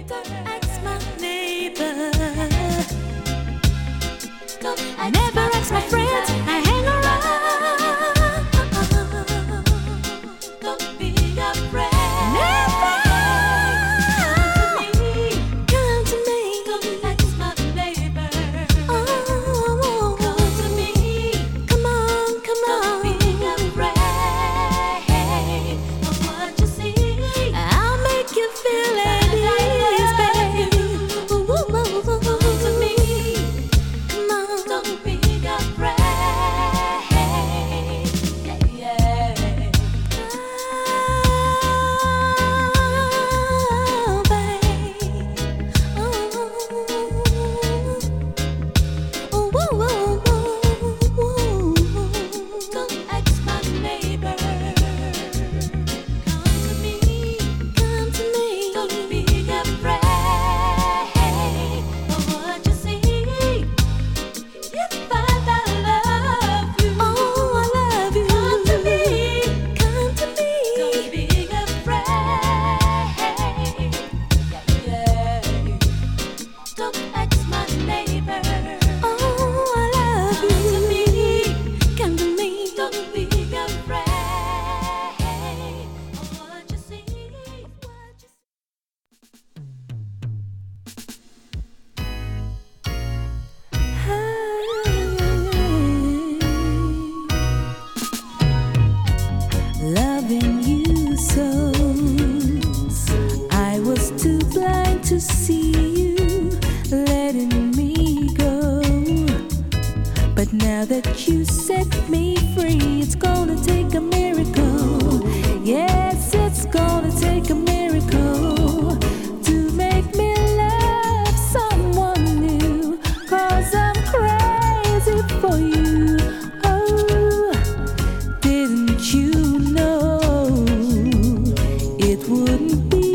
ask my neighbor. Never ask my friends. I hang around. Don't be afraid. Never come to me. Come ask my neighbor. Oh, come to me. Come on, come on. Don't be afraid of what you see. I'll make you feel at ease, baby. Come to me. Come on, don't be afraid. Yeah, yeah. Oh, babe. Oh, oh, oh, oh. Don't ask my neighbor. Come to me. Come to me. Don't be afraid of what you see. If I love you, oh, I love you. Come to me, come to me. Don't be afraid. Yeah, yeah. Don't ask my neighbor. Oh, I love you. Come to me, don't be afraid of what you see. Loving you so, I was too blind to see you letting me go. But now that you set me free, it's gonna take a miracle. Yes, it's gonna take a miracle to make me love someone new. 'Cause I'm crazy for you. Oh, didn't you know it wouldn't be